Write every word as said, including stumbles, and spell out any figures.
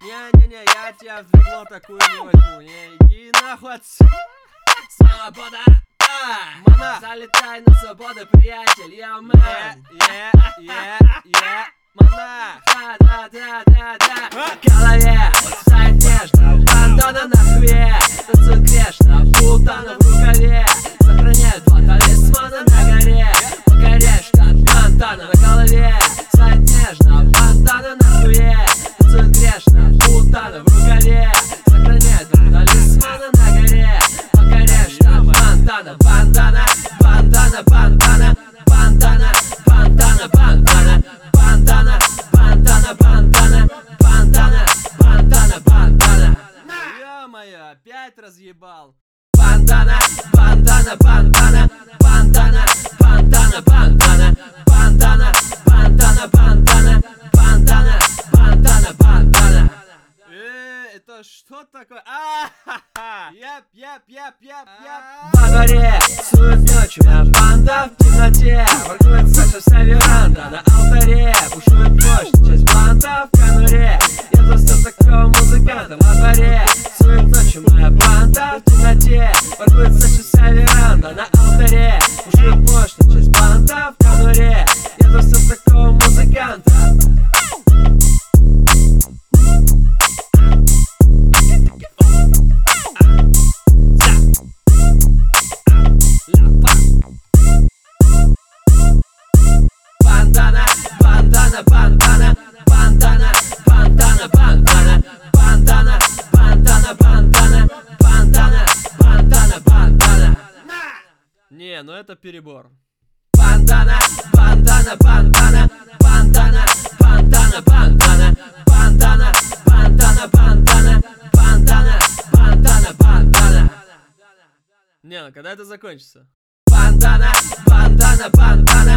Не-не-не, я тебя в бегло такую не возьму. Не, иди нахуй отсюда. Свобода! Монах! Залетай на свободу, приятель, я мэн! Е, е, е, монах! Да-да-да-да-да! В голове сайт нежно, бандана на хуе, танцует грешно, путана в рукаве, сохраняет два талисмана на горе, покоряешь штат Монтана. На голове сайт нежно, бандана на хуе, танцует грешно, путана в рукаве, сохраняет два талисмана на горе, покоряешь штат Монтана. Бандана, бандана, бандана, бандана, бандана, бандана, бандана, бандана, бандана, бандана, бандана, бандана. Ё-моё, опять разъебал. Бандана, бандана, бандана, бандана, бандана, бандана, бандана, бандана, бандана, бандана, бандана, бандана. Э, это что такое? А-ха-ха! Яп, яп, яп, яп, яп. Во дворе сует ночью, банда в темноте, воркует Саша вся веранда на алтаре, бушует мощь, часть банда в конуре. Я достал такого музыканта во дворе, сует ночью моя банда в темноте, воркует Саша вся веранда на алтаре, бушует мощь, часть банда в конуре. Я достал такого музыканта. Бандана, бандана, бандана, бандана, бандана, бандана, бандана, бандана, бандана, бандана, бандана, бандана. Не, ну это перебор. Бандана, бандана, бандана, бандана, бандана, бандана, бандана, бандана, бандана, бандана, бандана, бандана. Не, ну когда это закончится? Бандана, бандана, бандана.